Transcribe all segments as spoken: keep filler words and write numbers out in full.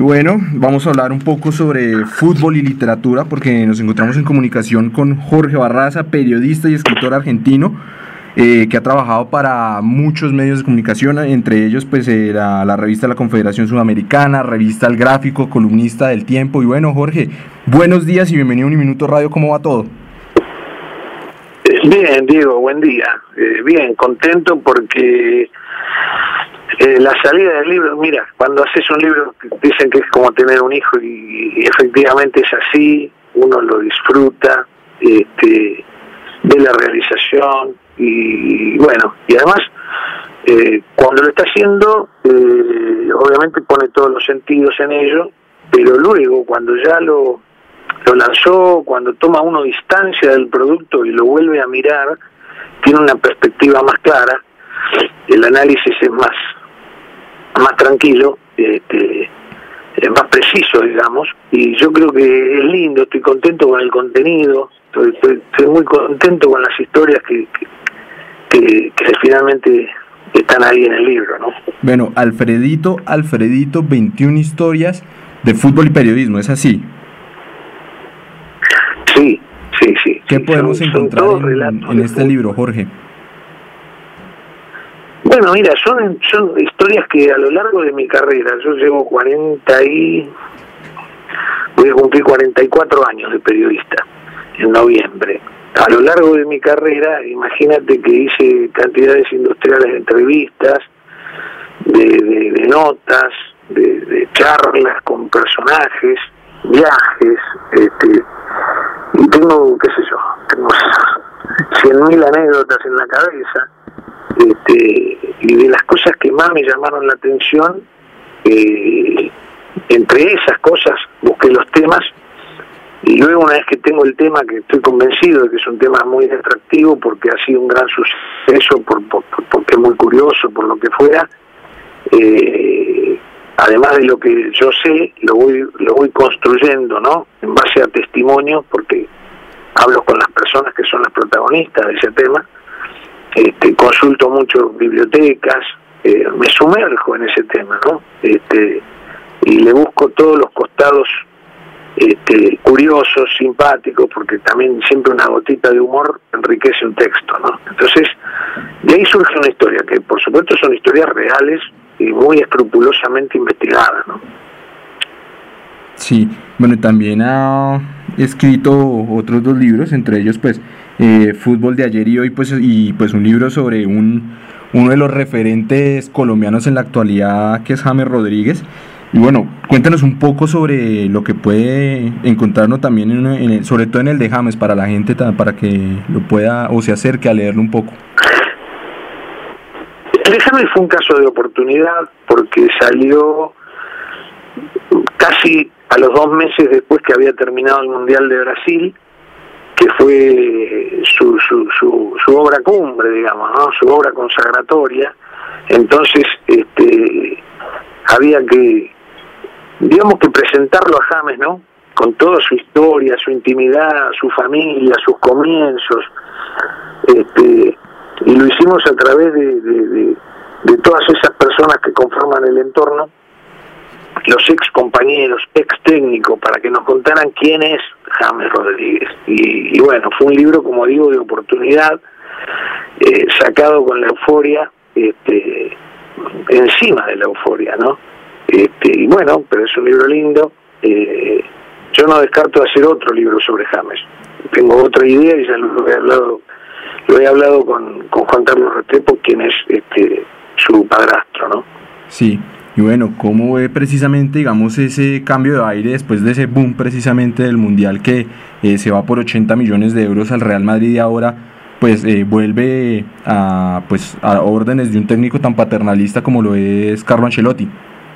bueno, vamos a hablar un poco sobre fútbol y literatura porque nos encontramos en comunicación con Jorge Barraza, periodista y escritor argentino, eh, que ha trabajado para muchos medios de comunicación, entre ellos pues eh, la, la revista de la Confederación Sudamericana, revista El Gráfico, columnista del Tiempo. Y bueno, Jorge, buenos días y bienvenido a Un Minuto Radio. ¿Cómo va todo? Bien, Diego, buen día. Eh, bien, contento porque eh, la salida del libro, mira, cuando haces un libro dicen que es como tener un hijo y, y efectivamente es así, uno lo disfruta, este, ve la realización y bueno, y además eh, cuando lo está haciendo, eh, obviamente pone todos los sentidos en ello, pero luego cuando ya lo... lo lanzó, cuando toma uno distancia del producto y lo vuelve a mirar, tiene una perspectiva más clara, el análisis es más más tranquilo, este, es más preciso, digamos, y yo creo que es lindo, estoy contento con el contenido, estoy, estoy, estoy muy contento con las historias que, que, que, que finalmente están ahí en el libro, ¿no? Bueno, Alfredito, Alfredito, veintiuna historias de fútbol y periodismo, ¿es así? Sí, sí, sí. ¿Qué sí, podemos son, encontrar son en, en este libro, Jorge? Bueno, mira, son, son historias que a lo largo de mi carrera, yo llevo cuarenta y... voy a cumplir cuarenta y cuatro años de periodista, en noviembre. A lo largo de mi carrera, imagínate que hice cantidades industriales de entrevistas, de, de, de notas, de, de charlas con personajes, viajes, este... y tengo, qué sé yo, tengo cien mil anécdotas en la cabeza, este, y de las cosas que más me llamaron la atención, eh, entre esas cosas busqué los temas, y luego una vez que tengo el tema, que estoy convencido de que es un tema muy atractivo, porque ha sido un gran suceso, por, por, porque es muy curioso, por lo que fuera, eh, además de lo que yo sé, lo voy lo voy construyendo, ¿no? En base a testimonios, porque hablo con las personas que son las protagonistas de ese tema, este, consulto mucho bibliotecas, eh, me sumerjo en ese tema, ¿no? Este, y le busco todos los costados este, curiosos, simpáticos, porque también siempre una gotita de humor enriquece un texto, ¿no? Entonces, de ahí surge una historia, que por supuesto son historias reales, y muy escrupulosamente investigada, ¿no? Sí, bueno, también ha escrito otros dos libros, entre ellos pues eh, Fútbol de ayer y hoy, pues y pues un libro sobre un uno de los referentes colombianos en la actualidad, que es James Rodríguez. Y bueno, cuéntanos un poco sobre lo que puede encontrarnos también en, en el, sobre todo en el de James, para la gente, para que lo pueda o se acerque a leerlo un poco. El de James fue un caso de oportunidad porque salió casi a los dos meses después que había terminado el Mundial de Brasil, que fue su, su, su, su obra cumbre, digamos, ¿no? Su obra consagratoria. Entonces, este, había que, digamos que presentarlo a James, ¿no? Con toda su historia, su intimidad, su familia, sus comienzos, este... y lo hicimos a través de, de, de, de todas esas personas que conforman el entorno, los ex compañeros, ex técnicos, para que nos contaran quién es James Rodríguez. Y, y bueno, fue un libro, como digo, de oportunidad, eh, sacado con la euforia, este, encima de la euforia, ¿no? Este, y bueno, pero es un libro lindo. Eh, yo no descarto hacer otro libro sobre James. Tengo otra idea y ya lo he hablado Lo he hablado con, con Juan Carlos Restrepo, quien es este, su padrastro, ¿no? Sí, y bueno, ¿cómo ve precisamente, digamos, ese cambio de aire después de ese boom precisamente del Mundial que eh, se va por ochenta millones de euros al Real Madrid y ahora pues eh, vuelve a, pues, a órdenes de un técnico tan paternalista como lo es Carlo Ancelotti?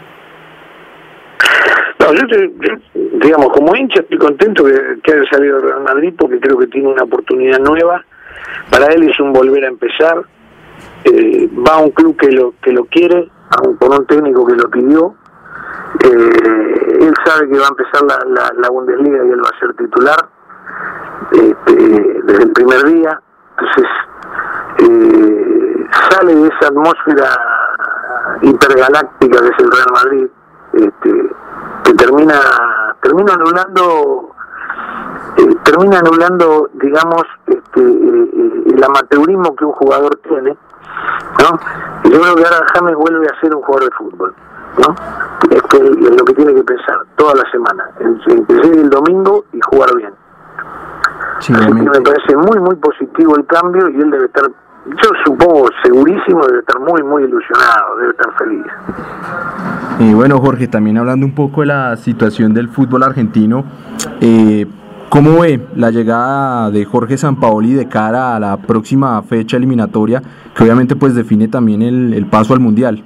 No, yo, te, yo digamos, como hincha estoy contento que, que haya salido el Real Madrid, porque creo que tiene una oportunidad nueva. Para él es un volver a empezar, eh, va a un club que lo que lo quiere, con un técnico que lo pidió, eh, él sabe que va a empezar la, la, la Bundesliga y él va a ser titular este, desde el primer día. Entonces eh, sale de esa atmósfera hipergaláctica que es el Real Madrid, este, termina termina anulando eh, termina anulando digamos este, eh, el amateurismo que un jugador tiene, ¿no? Y yo creo que ahora James vuelve a ser un jugador de fútbol, ¿no? Es que es lo que tiene que pensar toda la semana, en, en que llegue el domingo y jugar bien. Sí, así que me parece muy muy positivo el cambio, y él debe estar, yo supongo, segurísimo, debe estar muy muy ilusionado, debe estar feliz. Y bueno, Jorge, también hablando un poco de la situación del fútbol argentino, eh, ¿cómo ve la llegada de Jorge Sampaoli de cara a la próxima fecha eliminatoria, que obviamente pues define también el, el paso al Mundial?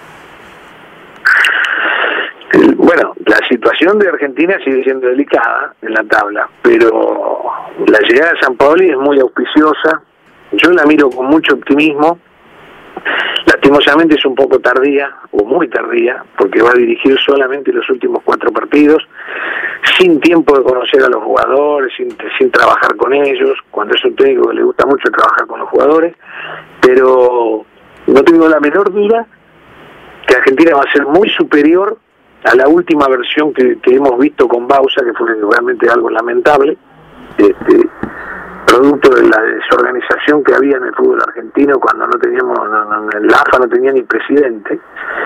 Bueno, la situación de Argentina sigue siendo delicada en la tabla, pero la llegada de Sampaoli es muy auspiciosa. Yo la miro con mucho optimismo. Lastimosamente es un poco tardía, o muy tardía, porque va a dirigir solamente los últimos cuatro partidos, sin tiempo de conocer a los jugadores, sin, sin trabajar con ellos, cuando es un técnico que le gusta mucho trabajar con los jugadores, pero no tengo la menor duda que Argentina va a ser muy superior a la última versión que, que hemos visto con Bausa, que fue realmente algo lamentable, este, producto de la desorganización que había en el fútbol argentino cuando no teníamos, no, no, el A F A no tenía ni presidente,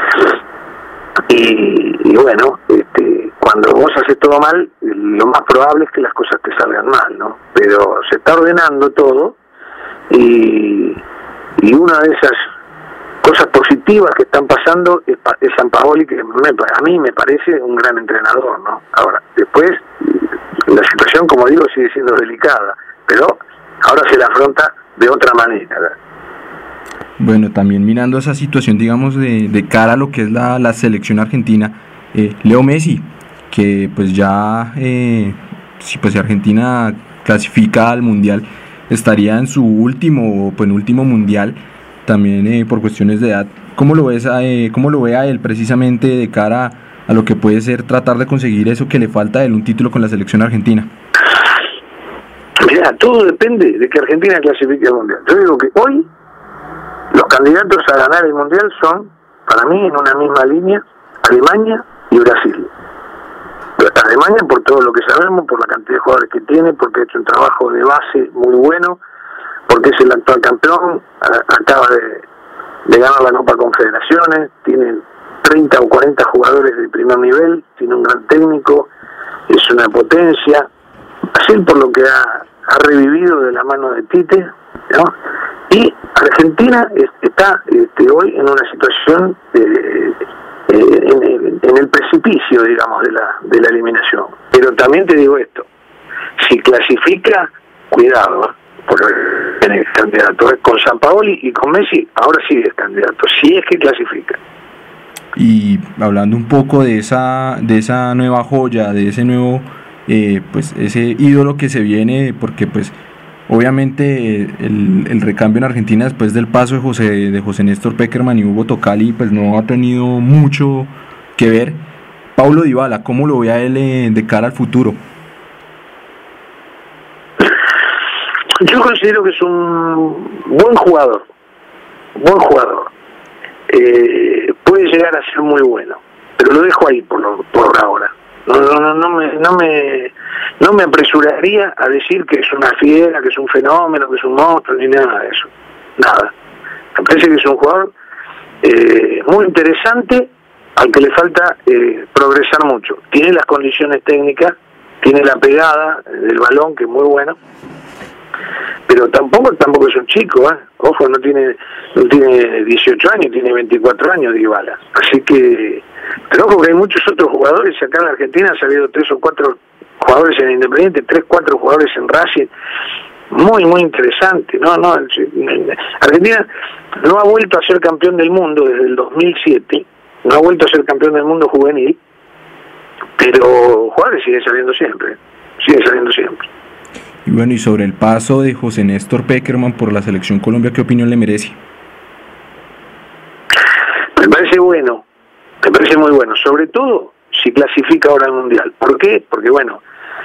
y, y bueno, este, cuando vos haces todo mal, lo más probable es que las cosas te salgan mal, ¿no? Pero se está ordenando todo, y, y una de esas cosas positivas que están pasando es, es Sampaoli, que me, a mí me parece un gran entrenador, ¿no? Ahora, después, la situación, como digo, sigue siendo delicada, pero ahora se la afronta de otra manera. Bueno, también mirando esa situación, digamos, de, de cara a lo que es la, la selección argentina, eh, Leo Messi, que pues ya, eh, si pues Argentina clasifica al Mundial, estaría en su último o penúltimo Mundial, también eh, por cuestiones de edad. ¿Cómo lo ves a, eh, cómo lo ve a él precisamente de cara a lo que puede ser tratar de conseguir eso que le falta a él, un título con la selección argentina? Mira, todo depende de que Argentina clasifique al Mundial. Yo digo que hoy los candidatos a ganar el Mundial son, para mí, en una misma línea, Alemania y Brasil. Alemania por todo lo que sabemos, por la cantidad de jugadores que tiene, porque ha hecho un trabajo de base muy bueno, porque es el actual campeón, acaba de, de ganar la Copa Confederaciones, tiene treinta o cuarenta jugadores de primer nivel, tiene un gran técnico, es una potencia. Brasil por lo que ha, ha revivido de la mano de Tite, ¿no? Y Argentina es, está este, hoy en una situación eh, eh, en, en el precipicio, digamos, de la, de la eliminación. Pero también te digo esto, si clasifica, cuidado, ¿eh? Porque el candidato con Sampaoli y con Messi, ahora sí es candidato, si es que clasifica. Y hablando un poco de esa de esa nueva joya, de ese nuevo eh, pues ese ídolo que se viene, porque pues obviamente el, el recambio en Argentina después del paso de José de José Néstor Pekerman y Hugo Tocali pues no ha tenido mucho que ver. Paulo Dybala, ¿cómo lo ve a él eh, de cara al futuro? Yo considero que es un buen jugador, buen jugador. Eh, puede llegar a ser muy bueno, pero lo dejo ahí por, lo, por ahora. No, no, no, no me, no me, no me apresuraría a decir que es una fiera, que es un fenómeno, que es un monstruo, ni nada de eso. Nada. Me parece que es un jugador eh, muy interesante, al que le falta eh, progresar mucho. Tiene las condiciones técnicas, tiene la pegada del balón, que es muy bueno. Pero tampoco tampoco es un chico, ¿eh? Ojo, no tiene no tiene dieciocho años, tiene veinticuatro años Dybala. Así que, pero ojo que hay muchos otros jugadores acá en la Argentina, ha habido tres o cuatro jugadores en Independiente, tres, cuatro jugadores en Racing, muy, muy interesante, ¿no? no Argentina no ha vuelto a ser campeón del mundo desde el dos mil siete, no ha vuelto a ser campeón del mundo juvenil, pero jugadores siguen saliendo siempre, siguen saliendo siempre. Y bueno, y sobre el paso de José Néstor Pekerman por la Selección Colombia, ¿qué opinión le merece? Me parece bueno, me parece muy bueno, sobre todo si clasifica ahora al Mundial. ¿Por qué? Porque bueno,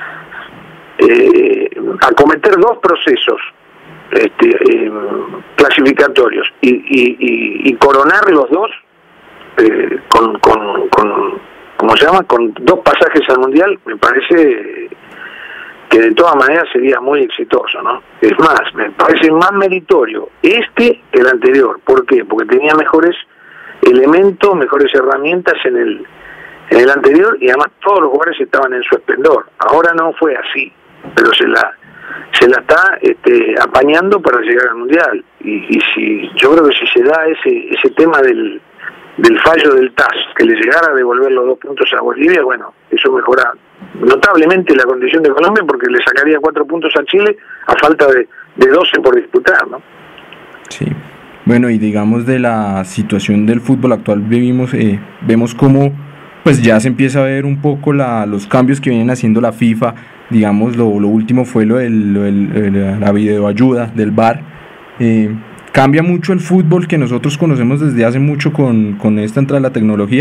eh, acometer dos procesos este, eh, clasificatorios y, y, y, y coronar los dos eh, con, con, con, como se llama, con dos pasajes al Mundial, me parece que de todas maneras sería muy exitoso, ¿no? Es más, me parece más meritorio este que el anterior. ¿Por qué? Porque tenía mejores elementos, mejores herramientas en el en el anterior, y además todos los jugadores estaban en su esplendor. Ahora no fue así, pero se la se la está este, apañando para llegar al Mundial. Y, y si yo creo que si se da ese ese tema del del fallo del T A S, que le llegara a devolver los dos puntos a Bolivia, bueno, eso mejora notablemente la condición de Colombia, porque le sacaría cuatro puntos a Chile a falta de, de doce por disputar, ¿no? Sí. Bueno, y digamos de la situación del fútbol actual, vivimos, eh, vemos cómo pues ya se empieza a ver un poco la, los cambios que vienen haciendo la FIFA. Digamos, lo, lo último fue lo del, lo del, la videoayuda del V A R. Eh, ¿Cambia mucho el fútbol que nosotros conocemos desde hace mucho con, con esta entrada de la tecnología?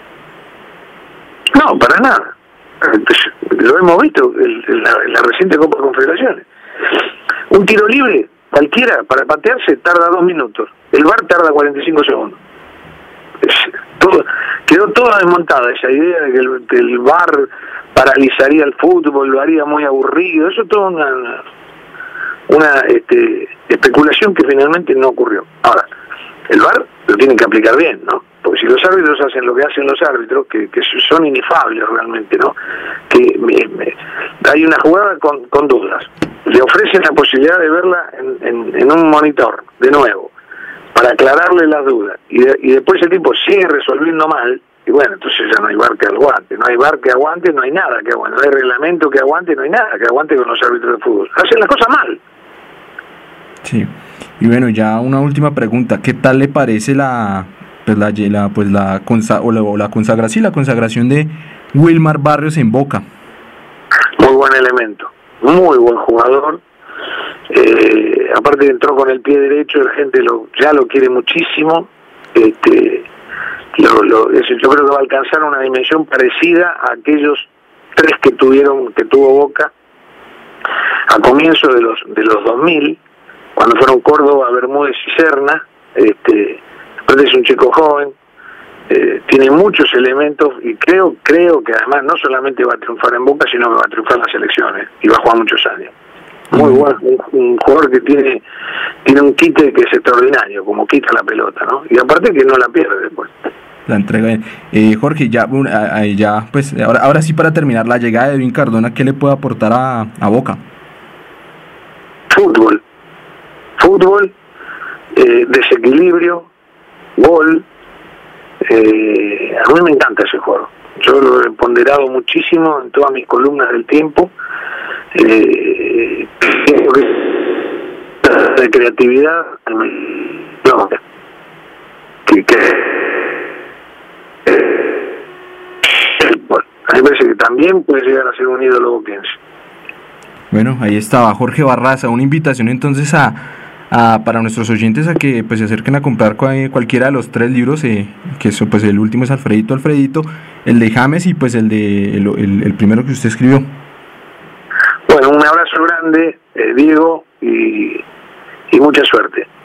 No, para nada. Lo hemos visto en la, en la reciente Copa Confederaciones. Un tiro libre, cualquiera, para patearse tarda dos minutos. El V A R tarda cuarenta y cinco segundos. Es, todo, quedó toda desmontada esa idea de que el, que el V A R paralizaría el fútbol, lo haría muy aburrido. Eso es toda una... una este, especulación que finalmente no ocurrió. Ahora, el V A R lo tienen que aplicar bien, ¿no? Porque si los árbitros hacen lo que hacen los árbitros, que, que son inefables realmente, ¿no? Que me, me, hay una jugada con, con dudas, le ofrecen la posibilidad de verla en, en, en un monitor, de nuevo, para aclararle las dudas, y, de, y después el tipo sigue resolviendo mal, y bueno, entonces ya no hay V A R que aguante, no hay V A R que aguante, no hay nada que aguante, no hay reglamento que aguante, no hay nada que aguante con los árbitros de fútbol. Hacen las cosas mal. Sí, y bueno, ya una última pregunta, ¿qué tal le parece la pues la, la pues la, consa, o la, o la consagración, la consagración de Wilmar Barrios en Boca? Muy buen elemento, muy buen jugador, eh, aparte entró con el pie derecho, la gente lo, ya lo quiere muchísimo, este, lo, lo, yo creo que va a alcanzar una dimensión parecida a aquellos tres que tuvieron, que tuvo Boca a comienzo de los de los dos mil, cuando fueron Córdoba, Bermúdez y Serna. Este, es un chico joven, eh, tiene muchos elementos, y creo creo que además no solamente va a triunfar en Boca, sino que va a triunfar en las selecciones y va a jugar muchos años. Muy bueno, un, un jugador que tiene tiene un quite que es extraordinario, como quita la pelota, ¿no? Y aparte que no la pierde después. La entrega. Eh, Jorge, ya, ya pues ahora, ahora sí, para terminar, la llegada de Edwin Cardona, ¿qué le puede aportar a, a Boca? Fútbol, fútbol, eh, desequilibrio, gol. Eh, a mí me encanta ese juego. Yo lo he ponderado muchísimo en todas mis columnas del tiempo. Eh, de creatividad, no, que, que bueno, a mí me parece que también puede llegar a ser un ídolo boquense. Bueno, ahí estaba Jorge Barraza, una invitación entonces a, a para nuestros oyentes a que pues se acerquen a comprar cual, cualquiera de los tres libros, eh, que eso, pues el último es Alfredito, Alfredito, el de James y pues el de el, el, el primero que usted escribió. Bueno, un abrazo grande, eh, Diego, y, y mucha suerte.